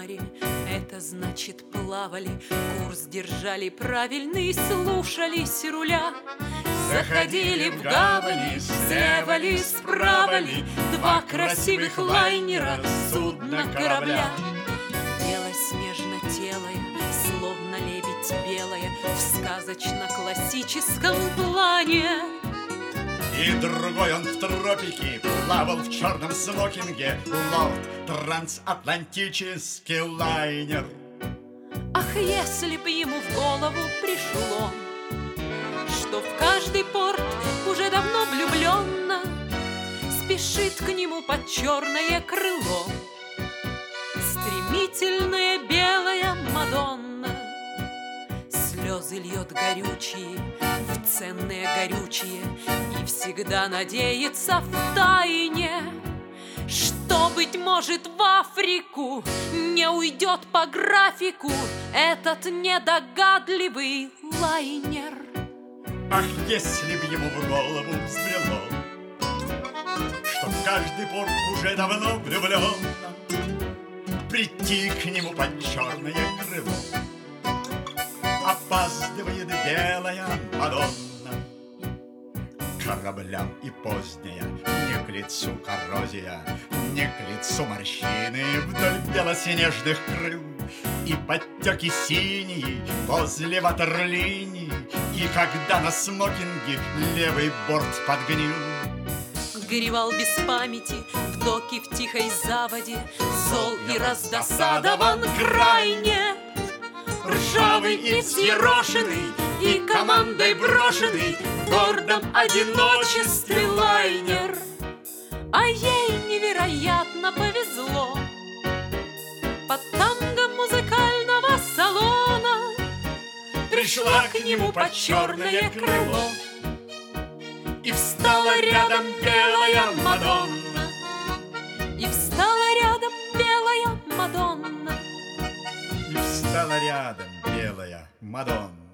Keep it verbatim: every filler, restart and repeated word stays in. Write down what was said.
море, это значит плавали, курс держали правильный, слушались руля. Заходили в гавани, слева ли, справа ли, два красивых лайнера, судна корабля. Тело снежно-телое, словно лебедь белая, в сказочно-классическом плане. И другой он в тропике плавал в черном смокинге, лорд трансатлантический лайнер. Ах, если б ему в голову пришло, что в каждый порт уже давно влюбленно спешит к нему под черное крыло стремительная белая Мадонна. Слезы льет горючие в ценное горючее и всегда надеется в тайне, что, быть может, в Африку не уйдет по графику этот недогадливый лайнер. Ах, если б ему в голову взбрело, что в каждый порт уже давно влюбленно прийти к нему под черное крыло. Опаздывает белая Мадонна. Кораблям и поздняя не к лицу коррозия, не к лицу морщины вдоль белоснежных крыл. И подтеки синие возле ватерлинии, и когда на смокинге левый борт подгнил. Горевал без памяти в доке в тихой заводе, зол и раздосадован крайне. Ржавый и взъерошенный, и командой брошенный в гордом одиночестве лайнер. А ей невероятно повезло. Под танго музыкального салона пришла к нему под черное крыло. И встала рядом белая Мадонна, и встала рядом белая Мадонна, и встала рядом белая Мадонна.